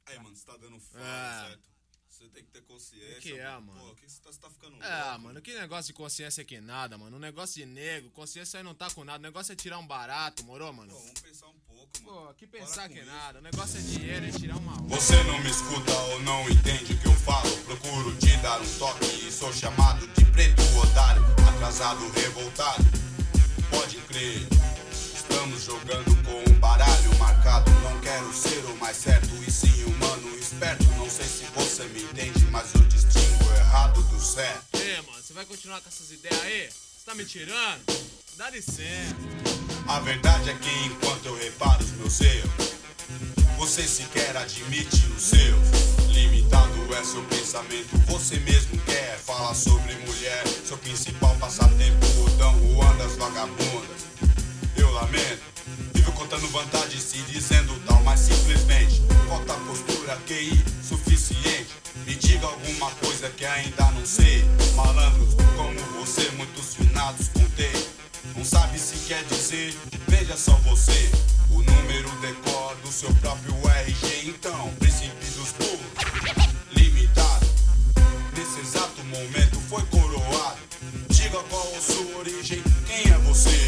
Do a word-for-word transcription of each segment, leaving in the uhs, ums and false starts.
Aí, mano, você tá dando fora, É. certo? Você tem que ter consciência. O que é, mano? Pô, o que você tá, você tá ficando É, louco? mano, que negócio de consciência é que nada, mano. Um negócio de nego, consciência aí não tá com nada. O negócio é tirar um barato, moro, mano? Pô, vamos pensar um pouco, mano. Pô, que pensar Para que com isso. nada. O negócio é dinheiro, é tirar uma onda. Você não me escuta ou não entende o que eu falo. Procuro te dar um toque e sou chamado de preto otário, atrasado, revoltado. Pode crer, estamos jogando com um baralho marcado. Não quero ser o mais certo e sim humano esperto. Não sei se você me entende, mas eu distingo o errado do certo. Ê, mano, você vai continuar com essas ideias aí? Você tá me tirando? Dá licença. A verdade é que enquanto eu reparo os meus erros, você sequer admite os seus. Limitado é seu pensamento, você mesmo quer falar sobre mulher. Seu principal passatempo, o Dom Juan das vagabundas. Eu lamento, vivo contando vantagem, se dizendo tal, mas simplesmente falta postura, Q I suficiente. Me diga alguma coisa que ainda não sei. Malandros como você, muitos finados contei. Não sabe se quer dizer, veja só você. O número decor do seu próprio R G. Então, príncipe dos burros, limitado. Nesse exato momento foi coroado. Diga qual a sua origem, quem é você?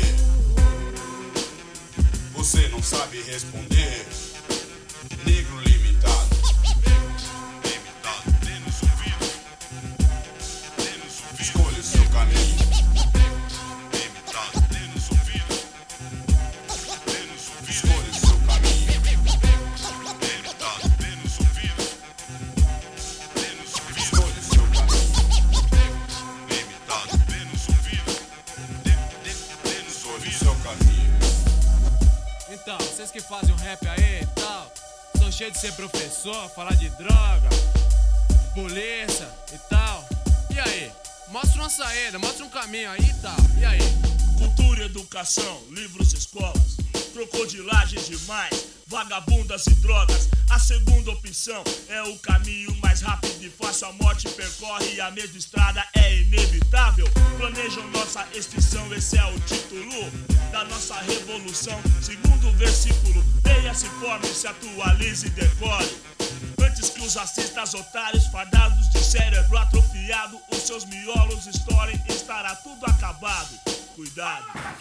Você não sabe responder. Negro limitado. Limitado, dê nos ouvidos. Dê nos ouvidos. Escolha o seu caminho. Limitado, dê nos ouvidos. Dê nos ouvidos. Escolha o seu caminho. Limitado, dê nos ouvidos. Dê nos ouvidos. Escolha o seu caminho. Limitado, dê nos ouvidos. Dê, dê, dê nos ouvidos. Escolha o seu caminho. Então, vocês que fazem um rap aí e tal, são cheios de ser professor, falar de droga, polícia e tal. E aí? Mostra uma saída, mostra um caminho aí e tal. E aí? Cultura, educação, livros, escolas, crocodilagem demais, vagabundas e drogas. A segunda opção é o caminho mais rápido e fácil. A morte percorre e a mesma estrada é inevitável. Planejam nossa extinção, esse é o título da nossa revolução. Segundo versículo, leia, se forme, se atualize e decore. Antes que os racistas otários fardados de cérebro atrofiado os seus miolos estourem, estará tudo acabado. Cuidado.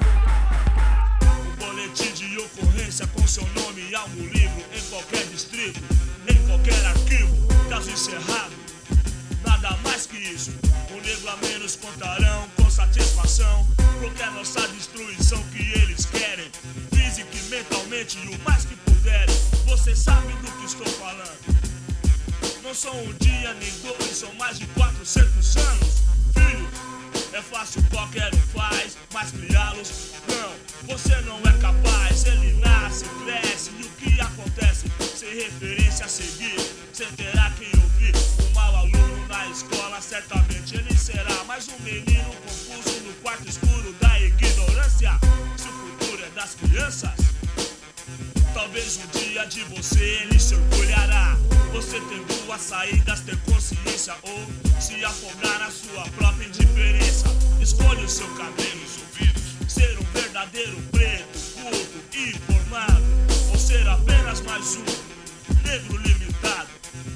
Um boletim de ocorrência com seu nome e algo livro em qualquer distrito, em qualquer arquivo, caso encerrado. Nada mais que isso. Um negro a menos contarão com satisfação qualquer nossa destruição que eles querem, física e mentalmente e o mais que puderem. Você sabe do que estou falando. Não são um dia nem dois, são mais de quatrocentos anos. Filho, é fácil, qualquer um faz, mas criá-los, não, você não é capaz. Ele nasce, cresce e o que acontece? Sem referência a seguir, você terá que ouvir. Um mau aluno na escola, certamente ele será mais um menino confuso no quarto escuro da ignorância. Se o futuro é das crianças, talvez um dia de você ele se orgulhará. Você tem duas saídas, ter consciência ou se afogar na sua própria indiferença. Escolha o seu caminho, os ouvidos. Ser um verdadeiro preto, culto e informado, ou ser apenas mais um negro limitado.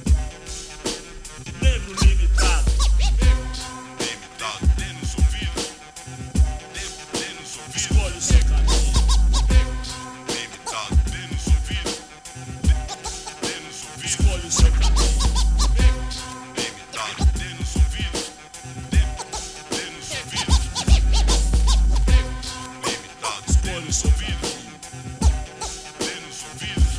Negro limitado. Limitado, dê nos ouvidos. Dê, dê nos ouvidos. Escolha o seu caminho. Limitado, dê nos ouvidos. Dê, dê nos ouvidos. Escolha o seu caminho. Limitado, dê nos ouvidos. Dê, dê nos ouvidos. Limitado, Escolha o seu caminho. dê nos ouvidos.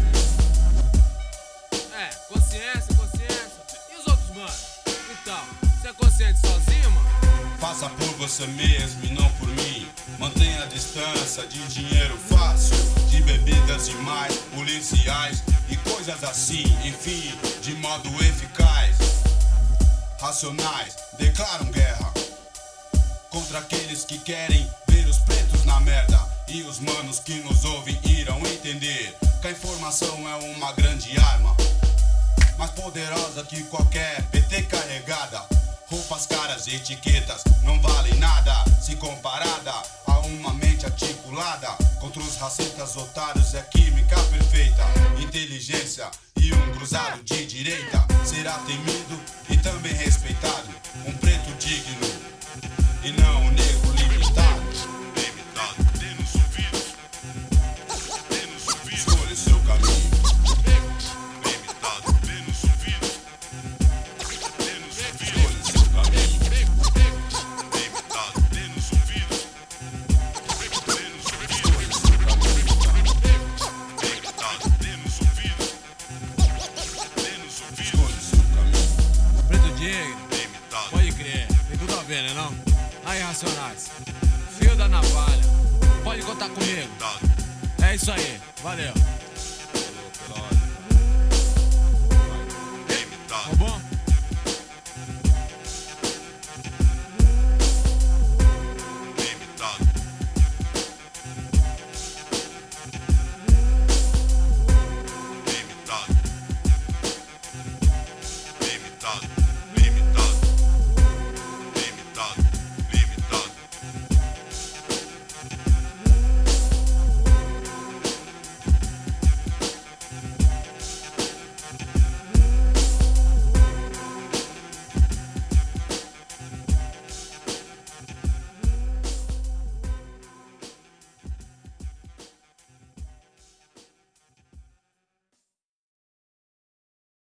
É, consciência, consciência. E os outros, mano? Então, você é consciente sozinho, mano? Faça por você mesmo e não por mim. Mantenha a distância de dinheiro fácil, de bebidas demais, policiais e coisas assim. Enfim, de modo eficaz. Racionais declaram guerra contra aqueles que querem ver os pretos na merda. E os manos que nos ouvem irão entender que a informação é uma grande arma, mais poderosa que qualquer P T carregada. Roupas caras e etiquetas não valem nada se comparada a uma mente articulada contra os racistas otários. É química perfeita, inteligência e um cruzado de direita será temido e também respeitado. Um preto digno e não um negro limitado. Limitado, dê nos ouvidos. Dê nos ouvidos. Escolha o seu caminho. Limitado, dê nos ouvidos. Dê nos ouvidos. Escolha o seu caminho. Limitado, dê nos ouvidos. Dê nos ouvidos. Escolha o seu caminho. Limitado, dê nos ouvidos. Dê nos ouvidos. Escolha o seu caminho. Preto digno. Pode crer, tem tudo a ver, né não? Aí, Racionais, fio da navalha, pode contar comigo. É isso aí, valeu.